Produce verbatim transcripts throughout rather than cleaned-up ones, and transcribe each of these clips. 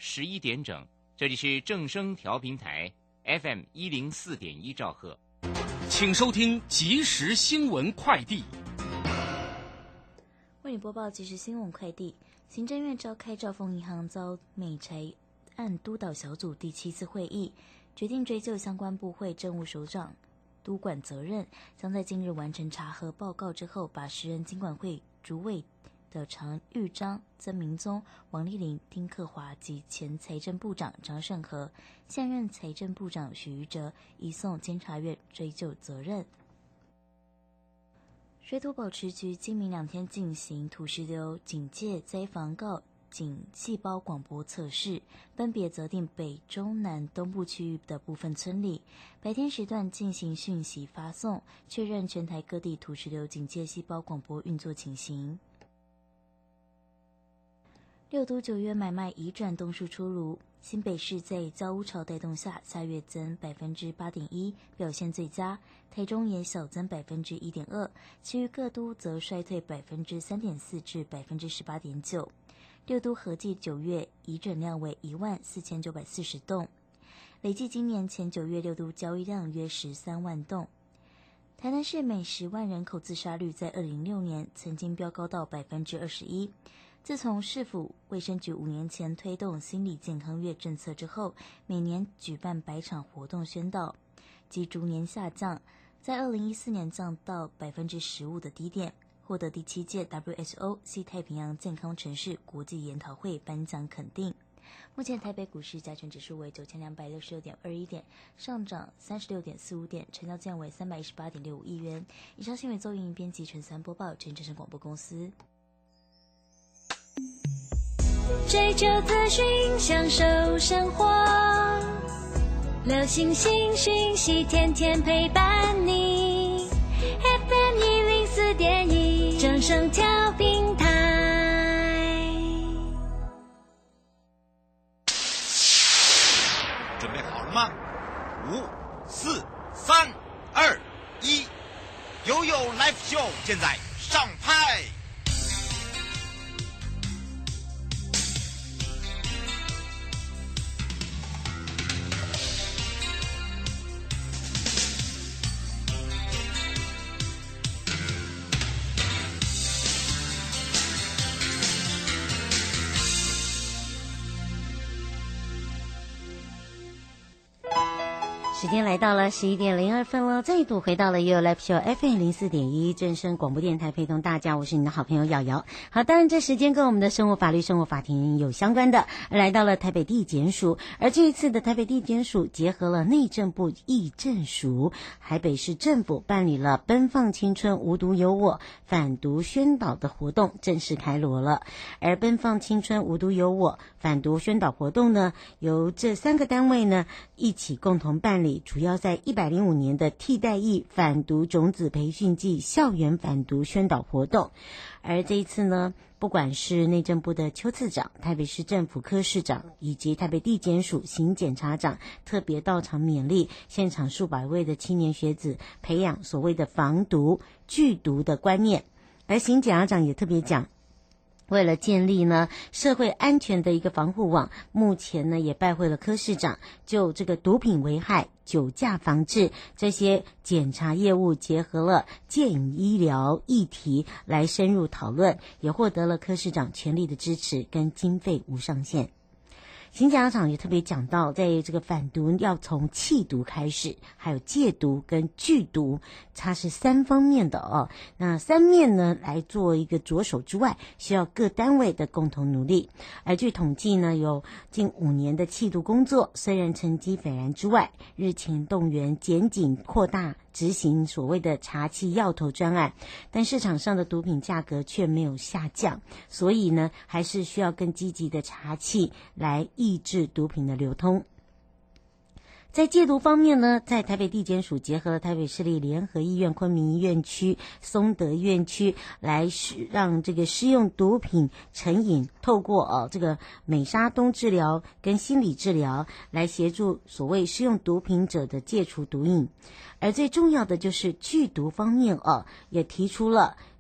十一点整，这里是正声调频台 F M 一零四点一兆赫， 请收听即时新闻快递。 为你播报即时新闻快递。行政院召开兆丰银行遭美财案督导小组第七次会议，决定追究相关部会政务首长督管责任，将在近日完成查核报告之后，把时任金管会主委的常玉章、曾明宗、王丽玲、丁克华及前财政部长张盛和、现任财政部长许瑜哲移送监察院追究责任。水土保持局今明两天进行土石流警戒灾防告警细胞广播测试，分别择定北、中、南、东部区域的部分村里，白天时段进行讯息发送，确认全台各地土石流警戒细胞广播运作情形。六都九月买卖移转动数出炉，新北市在造屋潮带动下，下月增百分之八点一，表现最佳。台中也小增百分之一点二，其余各都则衰退百分之三点四至百分之十八点九。六都合计九月移转量为一万四千九百四十栋，累计今年前九月六都交易量约十三万栋。台南市每十万人口自杀率在二零零六年曾经飙高到百分之二十一。自从市府卫生局五年前推动心理健康月政策之后，每年举办百场活动宣导，即逐年下降，在二零一四年降到百分之十五的低点，获得第七届 W H O 西太平洋健康城市国际研讨会颁奖肯定。目前台北股市加权指数为九千两百六十六点二一点，上涨三十六点四五点，成交价为三百一十八点六五亿元。以上新闻奏音编辑陈三播报，真正是广播公司。 追求资讯，享受生活，流行新讯息，天天陪伴你。F M 一零四点一，正声调频台。 准备好了吗？五、四、三、二、一，悠悠 Live Show 现在上拍。 时间来到了十一点零二分了，再度回到了 You Live Show F M 零四点一正声广播电台，陪同大家，我是你的好朋友瑶瑶。好，当然这时间跟我们的生活法律、生活法庭有相关的，来到了台北地检署，而这一次的台北地检署结合了内政部议政署、台北市政府，办理了奔放青春无毒有我反毒宣导的活动正式开锣了。而奔放青春无毒有我反毒宣导活动呢，由这三个单位呢一起共同办理，主要在一百零五年的替代役反毒种子培训暨校园反毒宣导活动。而这一次呢，不管是内政部的邱次长、台北市政府柯市长以及台北地检署刑检察长特别到场勉励，现场数百位的青年学子培养所谓的防毒拒毒的观念。而刑检察长也特别讲，为了建立呢社会安全的一个防护网，目前呢也拜会了柯市长，就这个毒品危害、酒驾防治这些检察业务结合了戒瘾医疗议题来深入讨论，也获得了柯市长全力的支持跟经费无上限。刑检察长也特别讲到，在这个反毒要从弃毒开始，还有戒毒跟拒毒，它是三方面的哦。那三面呢来做一个着手之外，需要各单位的共同努力。而据统计呢，有近五年的弃毒工作，虽然成绩斐然之外，日前动员检警扩大执行所谓的查缉要头专案，但市场上的毒品价格却没有下降，所以呢，还是需要更积极的查缉来抑制毒品的流通。在戒毒方面呢，在台北地检署结合了台北市立联合医院昆明医院区、松德院区，来让这个施用毒品成瘾，透过哦这个美沙酮治疗跟心理治疗，来协助所谓施用毒品者的戒除毒瘾。而最重要的就是拒毒方面哦，也提出了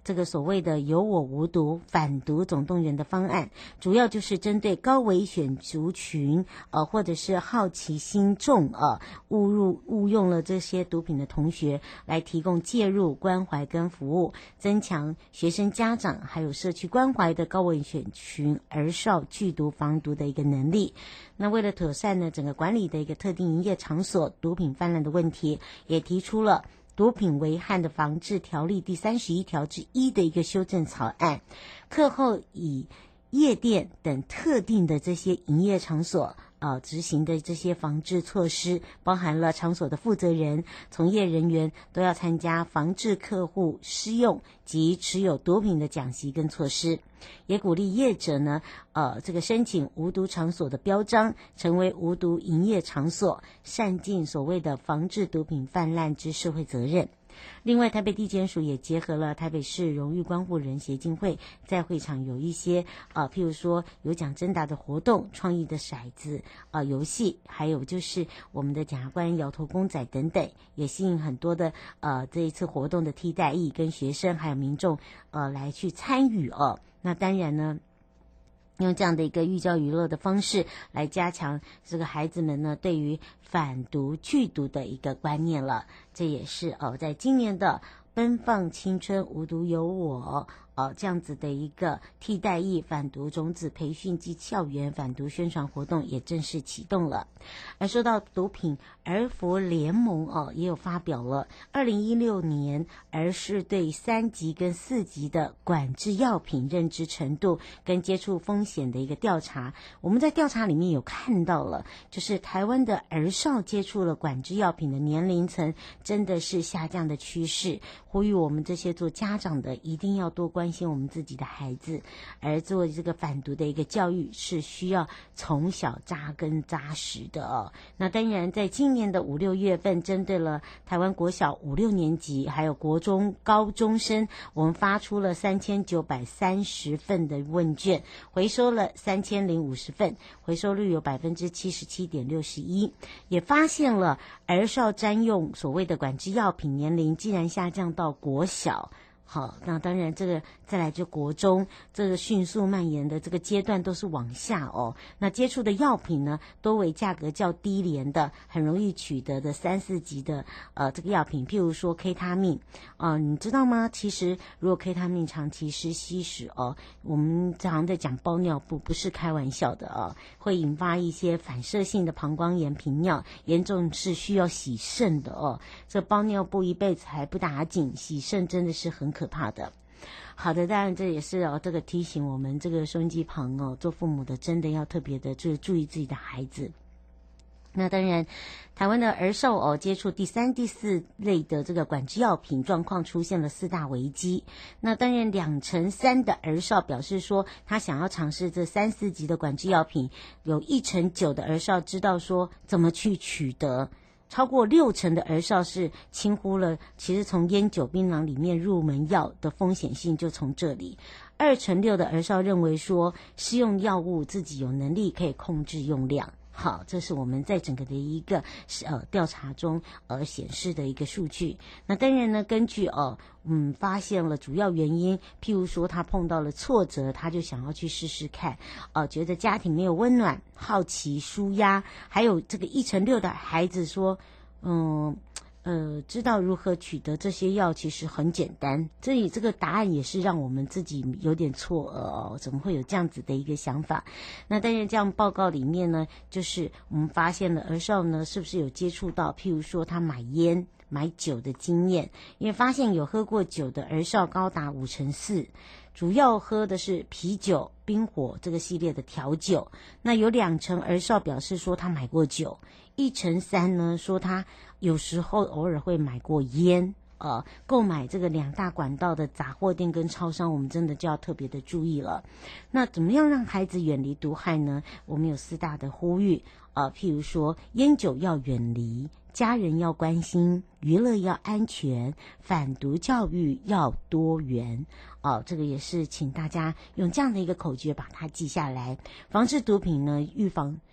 这个所谓的有我无毒反毒总动员的方案，主要就是针对高危险族群呃或者是好奇心重呃误入误用了这些毒品的同学，来提供介入关怀跟服务，增强学生家长还有社区关怀的高危险群儿少拒毒防毒的一个能力。那为了妥善呢整个管理的一个特定营业场所毒品泛滥的问题，也提出了毒品危害的防治条例第三十一条之一的一个修正草案，课后以夜店等特定的这些营业场所呃执行的这些防治措施，包含了场所的负责人、从业人员都要参加防治客户施用及持有毒品的讲习跟措施，也鼓励业者呢呃这个申请无毒场所的标章，成为无毒营业场所，善尽所谓的防治毒品泛滥之社会责任。另外，台北地检署也结合了台北市荣誉关护人协进会，在会场有一些呃，譬如说有奖征答的活动、创意的骰子呃游戏，还有就是我们的检察官摇头公仔等等，也吸引很多的呃这一次活动的替代役跟学生还有民众呃来去参与哦。那当然呢，用这样的一个寓教于乐的方式来加强这个孩子们呢对于反毒拒毒的一个观念了。这也是哦，在今年的奔放青春无毒有我呃，这样子的一个替代役反毒种子培训及校园反毒宣传活动也正式启动了。而说到毒品，儿福联盟哦也有发表了二零一六年儿市对三级跟四级的管制药品认知程度跟接触风险的一个调查。我们在调查里面有看到了，就是台湾的儿少接触了管制药品的年龄层真的是下降的趋势，呼吁我们这些做家长的一定要多关心我们自己的孩子，而做这个反毒的一个教育是需要从小扎根扎实的哦。那当然在今年的五六月份，针对了台湾国小五六年级还有国中高中生，我们发出了三千九百三十份的问卷，回收了三千零五十份，回收率有百分之七十七点六十一，也发现了儿少占用所谓的管制药品年龄竟然下降到国小。好，那当然这个再来就国中，这个迅速蔓延的这个阶段都是往下哦。那接触的药品呢，多为价格较低廉的，很容易取得的三四级的呃这个药品，譬如说 K 他命啊、呃，你知道吗？其实如果 K 他命长期是吸食哦，我们常常在讲包尿布，不是开玩笑的哦，会引发一些反射性的膀胱炎、频尿，严重是需要洗肾的哦。这包尿布一辈子还不打紧，洗肾真的是很可怕的。好的，当然这也是哦，这个提醒我们这个收音机旁哦，做父母的真的要特别的就注意自己的孩子。那当然，台湾的儿少哦接触第三、第四类的这个管制药品状况出现了四大危机。那当然，两成三的儿少表示说他想要尝试这三四级的管制药品，有一成九的儿少知道说怎么去取得。超过六成的儿少是轻忽了，其实从烟酒槟榔里面入门药的风险性就从这里。二成六的儿少认为说，施用药物自己有能力可以控制用量。好，这是我们在整个的一个呃调查中呃显示的一个数据。那当然呢，根据呃嗯发现了主要原因，譬如说他碰到了挫折，他就想要去试试看，呃觉得家庭没有温暖，好奇舒压，还有这个一成六的孩子说，嗯。呃，知道如何取得这些药其实很简单，这里这个答案也是让我们自己有点错愕哦，怎么会有这样子的一个想法？那但是这样报告里面呢，就是我们发现了儿少呢是不是有接触到，譬如说他买烟、买酒的经验，因为发现有喝过酒的儿少高达五成四。主要喝的是啤酒、冰火这个系列的调酒，那有两成儿少表示说他买过酒，一成三呢说他有时候偶尔会买过烟。呃，购买这个两大管道的杂货店跟超商，我们真的就要特别的注意了。那怎么样让孩子远离毒害呢？我们有四大的呼吁，呃，譬如说烟酒要远离，家人要关心，娱乐要安全，反毒教育要多元。哦，这个也是请大家用这样的一个口诀把它记下来。防治毒品呢，预防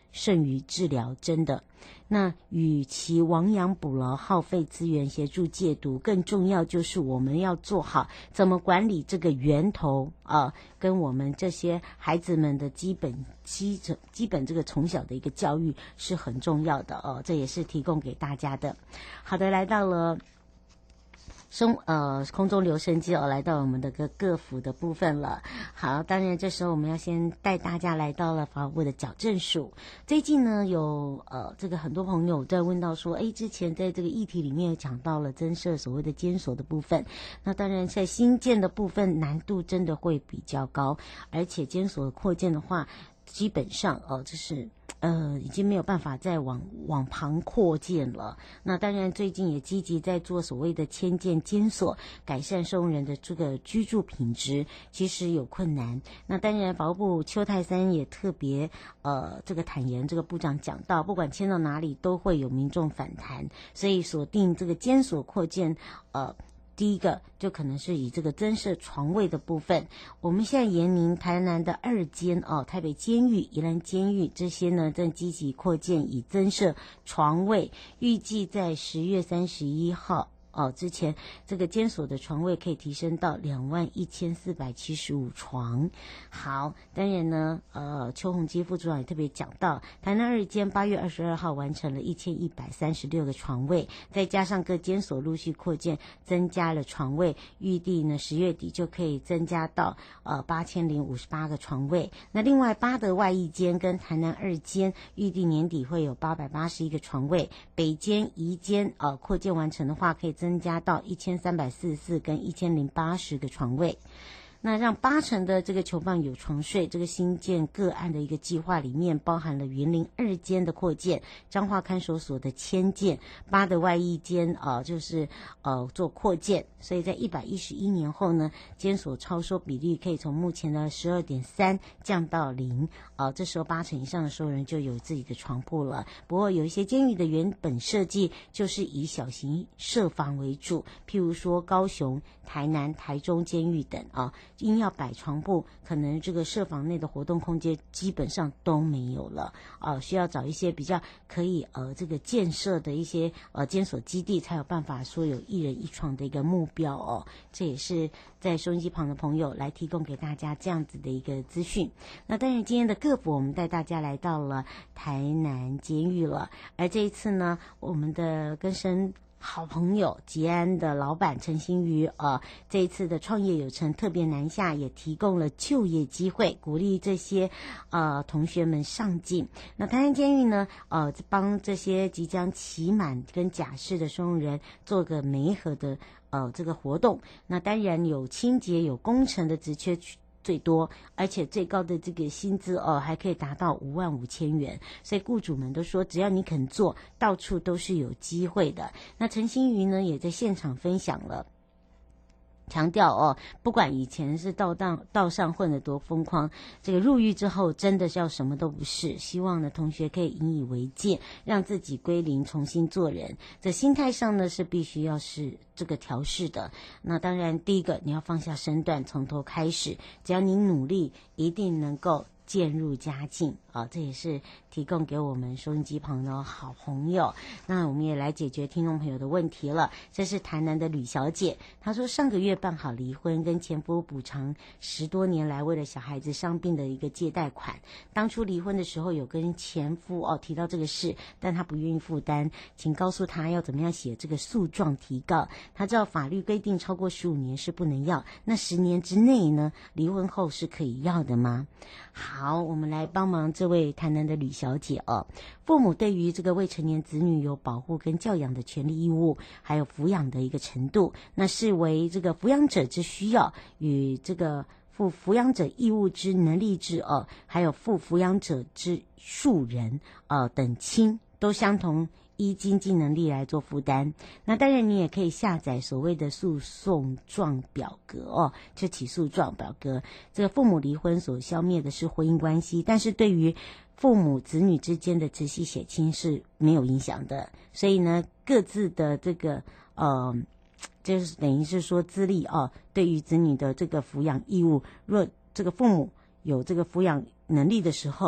胜于治疗，真的。那与其亡羊补牢，耗费资源协助戒毒，更重要就是我们要做好怎么管理这个源头啊、呃，跟我们这些孩子们的基本基本基本这个从小的一个教育是很重要的哦，这也是提供给大家的。好的，来到了生呃空中留声机哦，来到我们的个个府的部分了。好，当然这时候我们要先带大家来到了法务部的矫正署。最近呢，有呃这个很多朋友在问到说，哎，之前在这个议题里面有讲到了增设所谓的监所的部分，那当然在新建的部分难度真的会比较高，而且监所的扩建的话，基本上哦，这是。呃，已经没有办法再往往旁扩建了。那当然，最近也积极在做所谓的迁建监所，改善受人的这个居住品质，其实有困难。那当然，法务部邱泰三也特别呃这个坦言，这个部长讲到，不管迁到哪里，都会有民众反弹，所以锁定这个监所扩建，呃。第一个就可能是以这个增设床位的部分，我们现在研拟台南的二监哦，台北监狱、宜兰监狱这些呢，正积极扩建以增设床位，预计在十月三十一号。哦，之前这个监所的床位可以提升到两万一千四百七十五床。好，当然呢，呃，邱宏基副组长也特别讲到，台南二监八月二十二号完成了一千一百三十六个床位，再加上各监所陆续扩建，增加了床位，预计呢十月底就可以增加到呃八千零五十八个床位。那另外八德外役监跟台南二监预计年底会有八百八十一个床位，北监、宜监呃扩建完成的话，可以增加到一千三百四十四跟一千零八十个床位。那让八成的这个囚犯有床睡，这个新建个案的一个计划里面包含了云林二监的扩建、彰化看守所的迁建、八的外役监呃就是呃做扩建，所以在一百一十一年后呢，监所超收比例可以从目前的 十二点三 降到零，呃这时候八成以上的收人就有自己的床铺了。不过有一些监狱的原本设计就是以小型舍房为主，譬如说高雄、台南、台中监狱等啊。硬要摆床铺，可能这个舍房内的活动空间基本上都没有了啊、呃，需要找一些比较可以呃这个建设的一些呃监所基地，才有办法说有一人一床的一个目标哦。这也是在收音机旁的朋友来提供给大家这样子的一个资讯。那当然今天的个府我们带大家来到了台南监狱了，而这一次呢，我们的更生好朋友吉安的老板陈新瑜呃，这一次的创业有成特别南下，也提供了就业机会，鼓励这些呃同学们上进。那台南监狱呢呃帮这些即将期满跟假释的收容人做个媒合的呃这个活动。那当然有清洁有工程的职缺最多，而且最高的这个薪资哦，还可以达到五万五千元，所以雇主们都说，只要你肯做，到处都是有机会的。那陈新瑜呢，也在现场分享了。强调哦，不管以前是道当道上混得多疯狂，这个入狱之后真的是要什么都不是。希望呢，同学可以引以为戒，让自己归零，重新做人。在心态上呢，是必须要是这个调试的。那当然，第一个你要放下身段，从头开始。只要你努力，一定能够渐入佳境啊！这也是提供给我们收音机旁的好朋友。那我们也来解决听众朋友的问题了。这是台南的吕小姐，她说上个月办好离婚，跟前夫补偿十多年来为了小孩子伤病的一个借贷款。当初离婚的时候有跟前夫哦提到这个事，但他不愿意负担，请告诉他要怎么样写这个诉状提告。他知道法律规定超过十五年是不能要，那十年之内呢，离婚后是可以要的吗？好，我们来帮忙这位台南的吕小姐哦。父母对于这个未成年子女有保护跟教养的权利义务，还有抚养的一个程度，那视为这个抚养者之需要与这个负抚养者义务之能力之哦，还有负抚养者之数人呃等亲都相同。依经济能力来做负担。那当然你也可以下载所谓的诉讼状表格哦，就起诉状表格。这个父母离婚所消灭的是婚姻关系，但是对于父母子女之间的直系血亲是没有影响的。所以呢，各自的这个呃就是等于是说资历哦，对于子女的这个抚养义务，若这个父母有这个抚养能力的时候，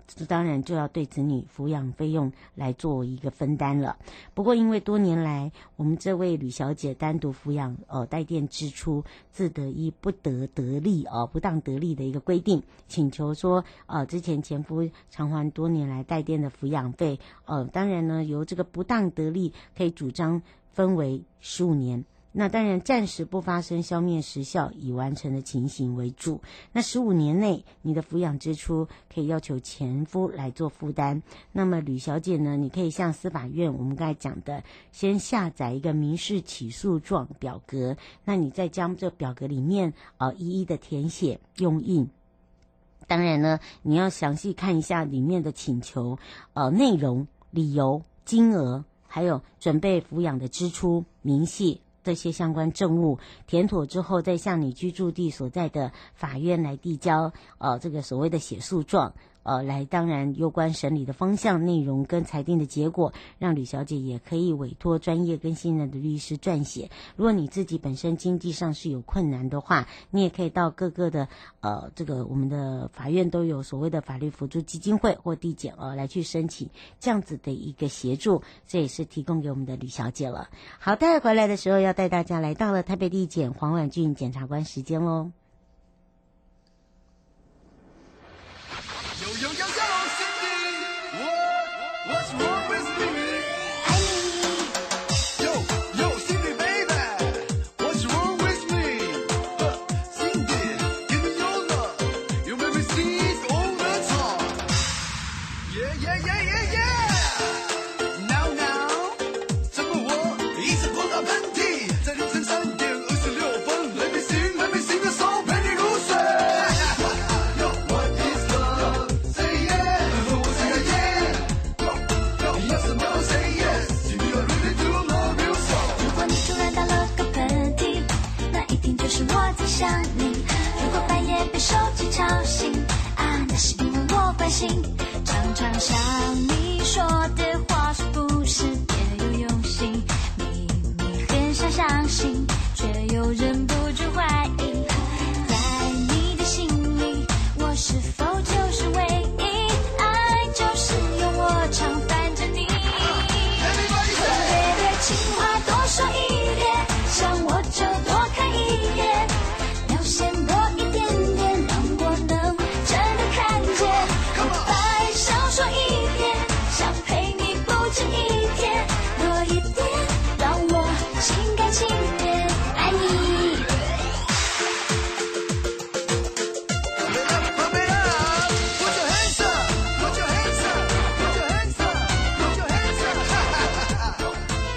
当然就要对子女抚养费用来做一个分担了。不过因为多年来我们这位吕小姐单独抚养呃代垫支出自得益不得得利哦、呃、不当得利的一个规定，请求说呃之前前夫偿还多年来代垫的抚养费，呃当然呢由这个不当得利可以主张分为十五年。那当然暂时不发生消灭时效已完成的情形为主。那十五年内你的抚养支出可以要求前夫来做负担。那么吕小姐呢，你可以向司法院我们刚才讲的先下载一个民事起诉状表格，那你再将这表格里面呃一一的填写用印。当然呢你要详细看一下里面的请求呃内容、理由、金额，还有准备抚养的支出明细这些相关证物填妥之后，再向你居住地所在的法院来递交呃这个所谓的写诉状，呃来当然有关审理的方向、内容跟裁定的结果，让吕小姐也可以委托专业跟信任的律师撰写。如果你自己本身经济上是有困难的话，你也可以到各个的呃这个我们的法院都有所谓的法律辅助基金会或地检呃来去申请这样子的一个协助，这也是提供给我们的吕小姐了。好，待会回来的时候要带大家来到了台北地检黄婉俊检察官时间咯。 Yo, yo, yo, yo, Cindy, what, what's wrong with me? Yo, yo, Cindy, baby, what's wrong with me? Uh, Cindy, give me your love, you make me sneeze all the time. Yeah, yeah, yeah, yeah, yeah. Now, now, 这个我一直碰到喷嚏，在凌晨三点二十六分 ，Let me sing, let me sing the song， 陪你入睡。Yo, what is love? Say yes, say yes. Yes or no, say yes. Do you really do love you so? 如果你突然打了个喷嚏，那一定就是我在想你。如果半夜被手机吵醒，啊，那是因为我关心。常常想你说的话是不是别有用心？明明很想相信，却又忍不住怀疑。在你的心里，我是否就是唯一？爱就是由我常伴着你。Baby，情话多说一点，想我就多看一眼，表现多一点点，让我能真的看见。白少说一点，想陪你不止一天，多一点，让我心甘情愿爱你。 Pump it up, pump it up. Put your hands up, put your hands up, put your hands up, put your hands up.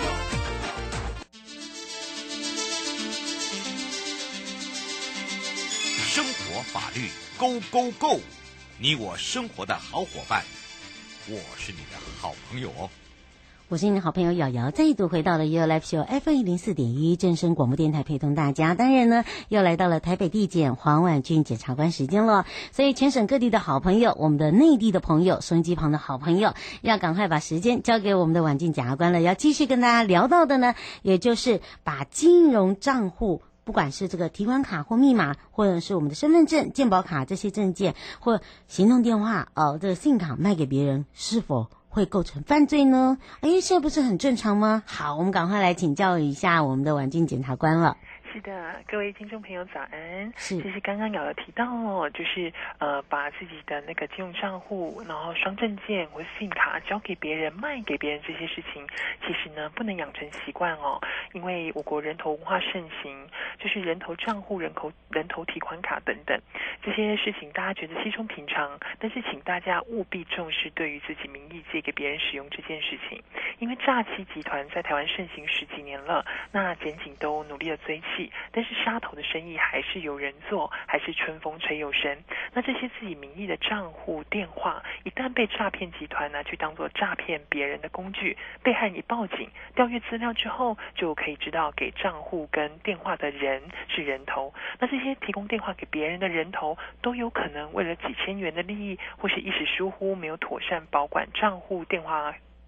生活法律 Go Go Go， 你我生活的好伙伴，我是你的好朋友哦。 我是你的好朋友瑶瑶，再度回到了 You Live Show F M 一零四点一正声广播电台，陪同大家。当然呢，又来到了台北地检黄婉俊检察官时间了。所以全省各地的好朋友，我们的内地的朋友，收音机旁的好朋友，要赶快把时间交给我们的婉俊检察官了。要继续跟大家聊到的呢，也就是把金融账户，不管是这个提款卡或密码，或者是我们的身份证、健保卡这些证件，或行动电话哦，这个信卡卖给别人，是否会构成犯罪呢？哎，这不是很正常吗？好，我们赶快来请教一下我们的婉俊检察官了。 是的，各位听众朋友早安。 是， 其实刚刚瑶瑶提到哦，就是呃，把自己的那个金融账户，然后双证件或信卡交给别人、卖给别人这些事情，其实呢不能养成习惯哦，因为我国人头文化盛行，就是人头账户、人头人头提款卡等等这些事情，大家觉得稀松平常，但是请大家务必重视对于自己名义借给别人使用这件事情，因为诈欺集团在台湾盛行十几年了，那检警都努力的追缉。但是杀头的生意还是有人做，还是春风吹又生。那这些自己名义的账户、电话，一旦被诈骗集团拿去当作诈骗别人的工具，被害人一报警，调阅资料之后，就可以知道给账户跟电话的人是人头。那这些提供电话给别人的人头，都有可能为了几千元的利益，或是一时疏忽没有妥善保管账户、电话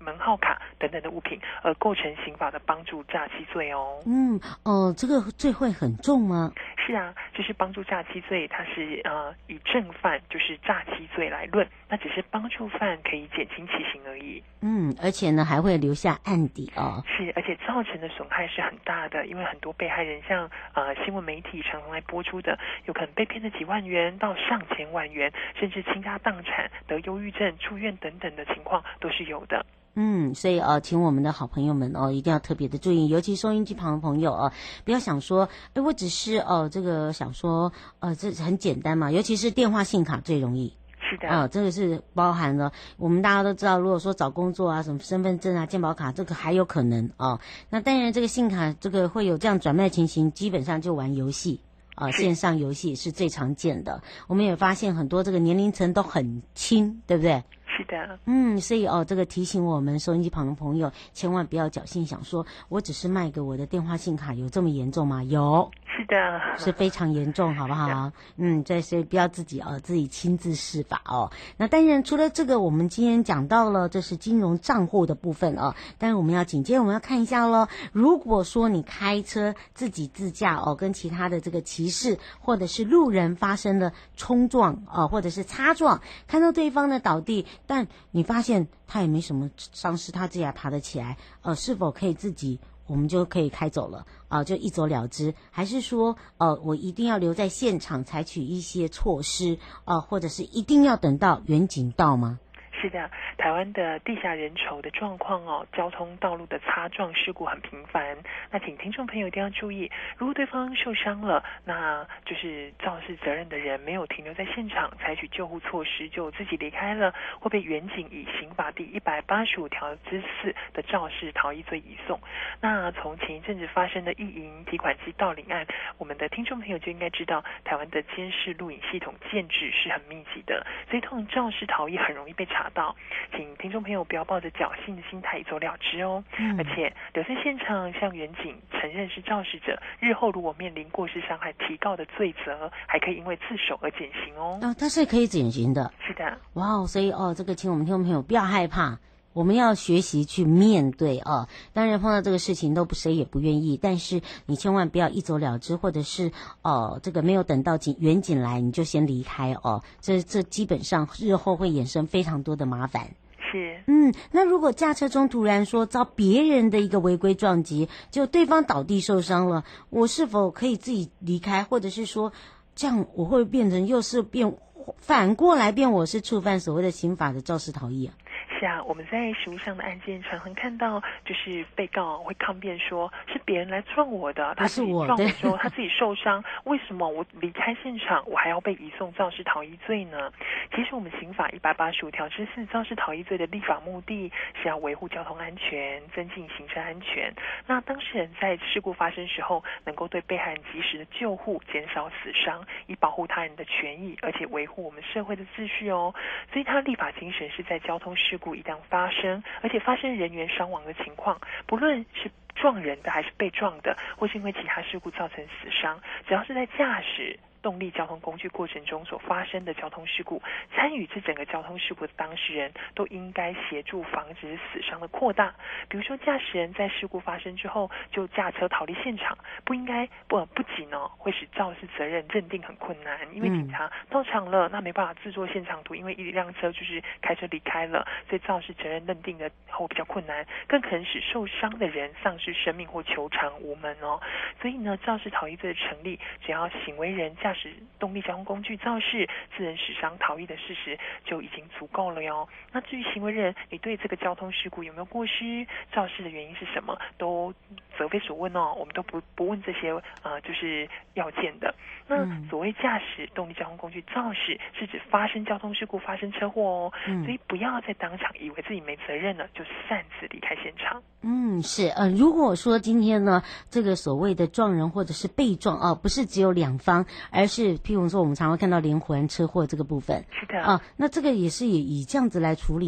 门号卡等等的物品，而构成刑法的帮助诈欺罪哦。 嗯，哦，这个罪会很重吗？ 是啊，就是帮助诈欺罪，它是呃以正犯就是诈欺罪来论，那只是帮助犯可以减轻其刑而已。 嗯，而且呢还会留下案底哦。 是，而且造成的损害是很大的，因为很多被害人像呃新闻媒体常常来播出的，有可能被骗了几万元到上千万元，甚至倾家荡产、得忧郁症、住院等等的情况都是有的。 嗯，所以呃，请我们的好朋友们哦，一定要特别的注意，尤其收音机旁的朋友哦，不要想说，哎，我只是哦、呃，这个想说，呃，这很简单嘛，尤其是电话信卡最容易。 是的， 啊、呃，这个是包含了我们大家都知道，如果说找工作啊，什么身份证啊、健保卡，这个还有可能啊、哦。那当然，这个信卡这个会有这样转卖情形，基本上就玩游戏。啊，线上游戏是最常见的。我们也发现很多这个年龄层都很轻，对不对？ 是的， 嗯，所以哦，这个提醒我们收音机旁的朋友，千万不要侥幸想说，我只是卖给我的电话信卡，有这么严重吗？有， 是的， 是非常严重，好不好？嗯，这所以不要自己哦，自己亲自试法哦。那当然，除了这个，我们今天讲到了这是金融账户的部分哦，但是我们要紧接着我们要看一下咯，如果说你开车自己自驾哦，跟其他的这个骑士或者是路人发生了冲撞啊、呃，或者是擦撞，看到对方呢倒地，但你发现他也没什么伤势，他自己还爬得起来，呃，是否可以自己我们就可以开走了啊、呃，就一走了之？还是说呃，我一定要留在现场采取一些措施啊、呃，或者是一定要等到远警到吗？ 是的，台湾的地下人稠的状况哦，交通道路的擦撞事故很频繁。那请听众朋友一定要注意，如果对方受伤了，那就是肇事责任的人没有停留在现场，采取救护措施就自己离开了，会被远警以刑法第一百八十五条之四的肇事逃逸罪移送。那从前一阵子发生的意银提款机盗领案，我们的听众朋友就应该知道，台湾的监视录影系统建制是很密集的，所以通常肇事逃逸很容易被查到，请听众朋友不要抱着侥幸的心态一走了之哦。嗯、而且留在现场向远警承认是肇事者，日后如果面临过失伤害提告的罪责，还可以因为自首而减刑哦。 哦，它是可以减刑的。 是的。 哇哦，所以哦，这个请我们听众朋友不要害怕。我们要学习去面对啊，当然碰到这个事情都不谁也不愿意，但是你千万不要一走了之，或者是哦、呃、这个没有等到警远警来你就先离开哦，这这基本上日后会衍生非常多的麻烦。 是， 嗯，那如果驾车中突然说遭别人的一个违规撞击，就对方倒地受伤了，我是否可以自己离开，或者是说这样我会变成又是变反过来变我是触犯所谓的刑法的肇事逃逸啊？ 是啊，我们在实务上的案件常常看到，就是被告会抗辩说是别人来撞我的，他自己撞的时候他自己受伤，为什么我离开现场我还要被移送肇事逃逸罪呢？其实我们刑法一百八十五条之四肇事逃逸罪的立法目的是要维护交通安全，增进行车安全。那当事人在事故发生时候，能够对被害人及时的救护，减少死伤，以保护他人的权益，而且维护我们社会的秩序哦。所以他立法精神是在交通事故一旦发生，而且发生人员伤亡的情况，不论是撞人的还是被撞的，或是因为其他事故造成死伤，只要是在驾驶动力交通工具过程中所发生的交通事故，参与这整个交通事故的当事人都应该协助防止死伤的扩大。比如说驾驶人在事故发生之后就驾车逃离现场，不应该不不仅呢会使肇事责任认定很困难，因为警察到场了，那没办法制作现场图，因为一辆车就是开车离开了，所以肇事责任认定的后比较困难，更可能使受伤的人丧失生命或求偿无门哦。所以呢，肇事逃逸罪的成立，只要行为人驾驶动力交通工具肇事致人死伤逃逸的事实就已经足够了哟。那至于行为人你对这个交通事故有没有过失，肇事的原因是什么，都责非所问哦，我们都不不问这些呃就是要件的。那所谓驾驶动力交通工具肇事是指发生交通事故发生车祸哦，嗯、所以不要在当场以为自己没责任了就擅自离开现场。 嗯，是呃，如果说今天呢，这个所谓的撞人或者是被撞啊、呃，不是只有两方，而是譬如说我们常会看到连环车祸这个部分， 是的啊、呃，那这个也是以以这样子来处理吗？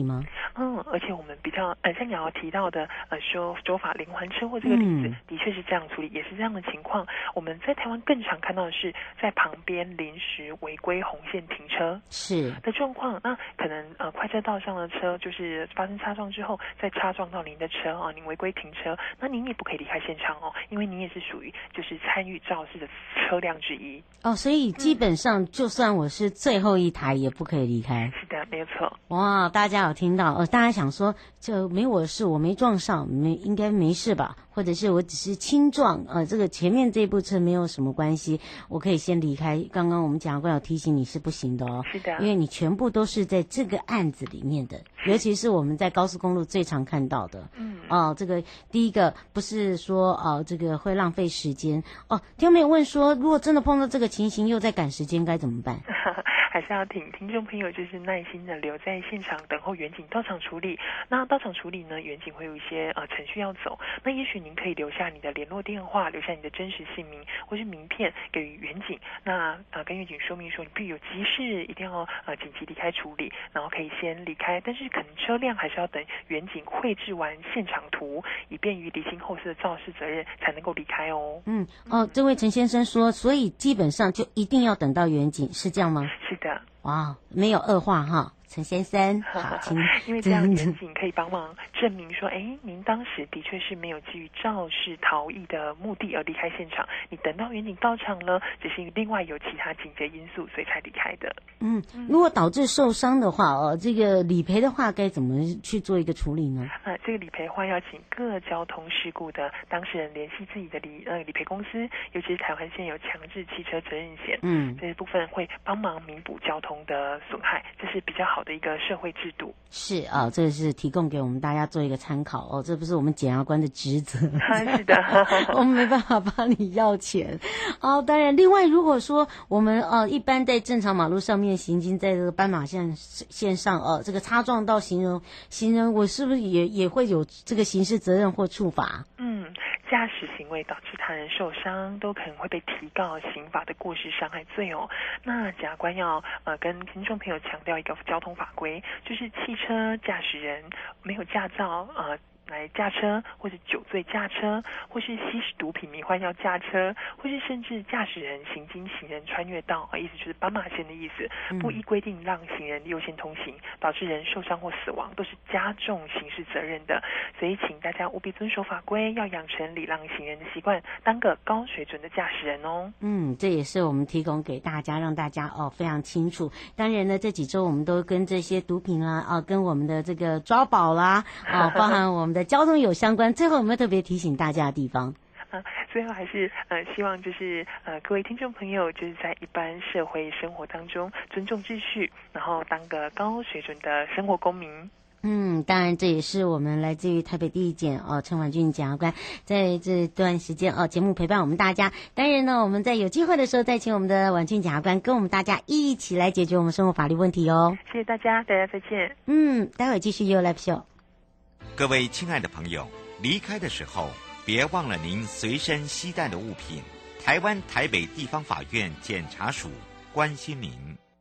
嗯，而且我们比较呃，像你要提到的呃，修修法连环车祸这个例子， 嗯、 的确是这样处理，也是这样的情况。我们在台湾更常看到的是在旁边临时违规红线停车是的状况。那可能呃，快车道上的车就是发生擦撞之后，再擦撞到您的车啊，您违规停车，那您也不可以离开现场哦，因为您也是属于就是参与肇事的车辆之一。 哦，所以基本上就算我是最后一台，也不可以离开。 是的，没有错。 哇，大家有听到？呃，大家想说，就没我的事，我没撞上，没应该没事吧？或者是我只是轻撞，呃，这个前面这部车没有什么关系，我可以先离开。刚刚我们检察官有提醒你是不行的哦， 是的， 因为你全部都是在这个案子里面的，尤其是我们在高速公路最常看到的。嗯，哦，这个第一个不是说哦、呃，这个会浪费时间哦。听众朋友问说，如果真的碰到这个情形，又在赶时间，该怎么办？ 还是要请听众朋友就是耐心的留在现场等候远景到场处理。那到场处理呢，远景会有一些呃程序要走。那也许您可以留下你的联络电话，留下你的真实姓名或是名片给予远景。那呃跟远景说明说你必有急事，一定要呃紧急离开处理，然后可以先离开。但是可能车辆还是要等远景绘制完现场图，以便于厘清后事的肇事责任才能够离开哦。 嗯哦，这位陈先生说，所以基本上就一定要等到远景，是这样吗？ 是的。 哇，没有恶化哈。陈先生，好，请因为这样远景可以帮忙证明说，哎，您当时的确是没有基于肇事逃逸的目的而离开现场，你等到远景到场了，只是另外有其他紧急因素，所以才离开的。 嗯，如果导致受伤的话，哦，这个理赔的话该怎么去做一个处理呢？ 啊，这个理赔的话，要请各交通事故的当事人联系自己的理呃理赔公司，尤其是台湾现有强制汽车责任险，嗯，这部分会帮忙弥补交通的损害，这是比较好的一个社会制度。 是啊、哦，这个是提供给我们大家做一个参考哦，这不是我们检察官的职责， 是的， 我们没办法帮你要钱。哦，当然，另外如果说我们呃一般在正常马路上面行经，在这个斑马线线上呃这个擦撞到行人，行人我是不是也也会有这个刑事责任或处罚？ 嗯，驾驶行为导致他人受伤，都可能会被提告刑法的过失伤害罪哦。那检察官要呃跟听众朋友强调一个交通法规，就是汽车驾驶人没有驾照呃来驾车，或是酒醉驾车，或是吸食毒品迷幻药驾车，或是甚至驾驶人行经行人穿越道，意思就是斑马线的意思，不依规定让行人优先通行，导致人受伤或死亡，都是加重刑事责任的。所以请大家务必遵守法规，要养成礼让行人的习惯，当个高水准的驾驶人哦。 嗯，这也是我们提供给大家，让大家哦非常清楚。当然呢，这几周我们都跟这些毒品啦，啊，跟我们的这个抓宝啦，啊，包含我们的交通有相关。最后有没有特别提醒大家的地方？ 啊，最后还是呃，希望就是呃，各位听众朋友，就是在一般社会生活当中尊重秩序，然后当个高水准的生活公民。 嗯，当然这也是我们来自于台北地检哦陈婉君检察官在这段时间哦节目陪伴我们大家。当然呢，我们在有机会的时候再请我们的婉君检察官跟我们大家一起来解决我们生活法律问题哦。 谢谢大家，大家再见。 嗯，待会继续又 Live Show。 各位亲爱的朋友，离开的时候别忘了您随身携带的物品。台湾台北地方法院检察署关心您。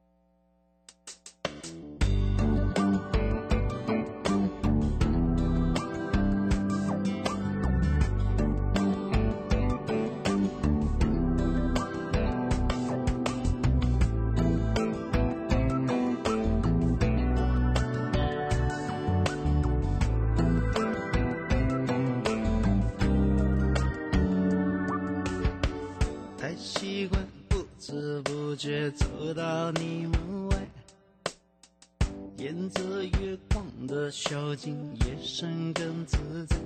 觉走到你门外，沿着月光的小径，夜深更自在。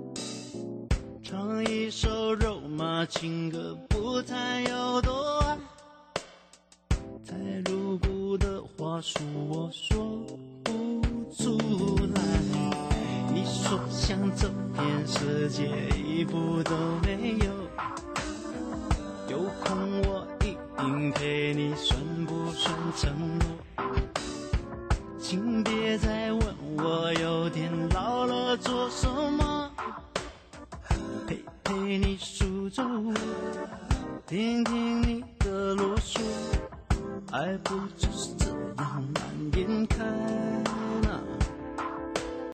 唱一首肉麻情歌，不谈有多爱。太露骨的话术我说不出来。你说想走遍世界，一步都没有。有空我一定陪你，算不算承诺？请别再问我有点老了做什么，陪陪你数着，听听你的啰嗦，爱不就是这